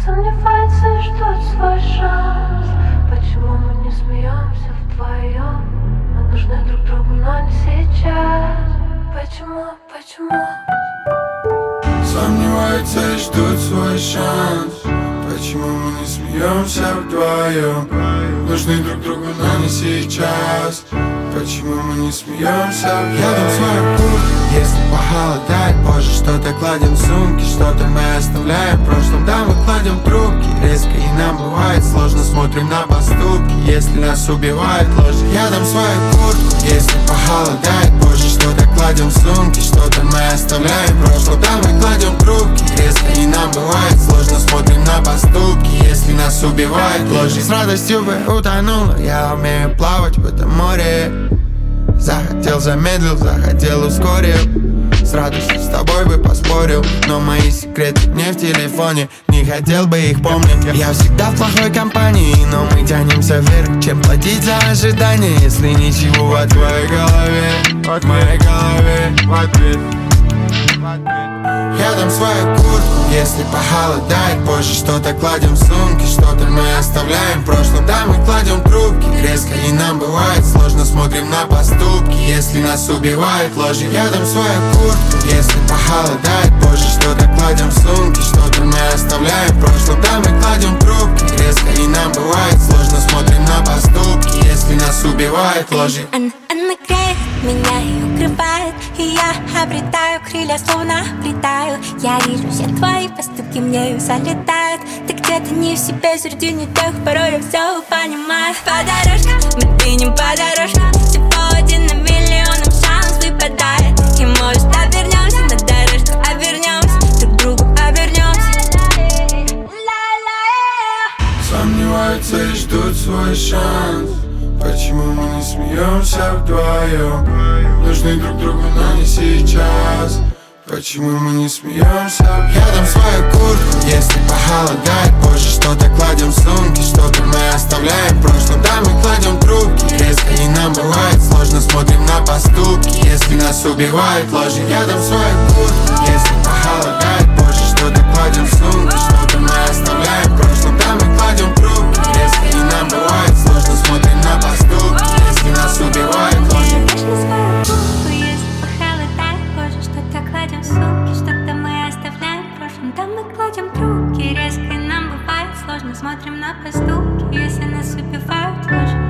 сомневаются и ждут свой шанс. Почему мы не смеемся вдвоем? Мы нужны друг другу, но не сейчас. Почему? Сомневаются и ждут свой шанс. Почему мы не смеемся вдвоем? Нужны друг другу, но не сейчас. Почему мы не смеемся? Едем в свою куртку, если похолодает позже, что-то кладем в сумки, что-то мы оставляем в прошлом. Да, мы кладем трубки резко, и нам бывает сложно. Смотрим на поступки, если нас убивает ложь. Едем в свою куртку, если похолодает позже, что-то кладем в сумки, что-то мы оставляем в прошлом. Да, мы кладем трубки резко, и нам бывает сложно. Смотрим на поступки, если нас убивает ложь. С радостью бы утонула, я умею плавать в этом море. Захотел, замедлил, захотел, ускорил. С радостью с тобой бы поспорил, но мои секреты не в телефоне, не хотел бы их помнить. Я всегда в плохой компании, но мы тянемся вверх. Чем платить за ожидания, если ничего в твоей голове? В моей голове в ответ. Едем в свою куртку, если похолодает позже, что-то кладем в сумки, что-то мы оставляем в прошлом. Да, мы кладем трубки резко, и нам бывает сложно. Смотрим на поступки, если нас убивает ложь. Едем в свою куртку, если похолодает позже, что-то кладем в сумки, что-то мы оставляем в прошлом. Да, мы кладем трубки резко, и нам бывает сложно. Смотрим на поступки, если нас убивает ложь. Она греет меня и укрывает, и я обретаю крылья, словно летаю. Я вижу все твои поступки, мною залетают. Ты где-то не в себе, среди не тех, порой я все понимаю. По дорожкам, мы двинем по дорожкам. Всего один на миллионом шанс выпадает. И может обернемся на дорожку, обернемся, друг к другу обернемся. Сомневаются и ждут свой шанс. Почему мы не смеемся вдвоем? Нужны друг другу, но не сейчас. Почему мы не смеемся? Едем в свою куртку, если похолодает позже, что-то кладем в сумки, что-то мы оставляем в прошлом. Да, мы кладем трубки резко, и нам бывает сложно. Смотрим на поступки, если нас убивает ложь. Едем в свою куртку, если похолодает позже, что-то кладем в сумки, что-то мы оставляем в прошлом. Да, мы кладем трубки резко, и нам бывает сложно. Смотрим на поступки, если нас убивает ложь. Кладем сумки, что-то мы оставляем в прошлом. Там мы кладем трубки резко, и нам бывает сложно. Смотрим на поступки, если нас убивают ложь.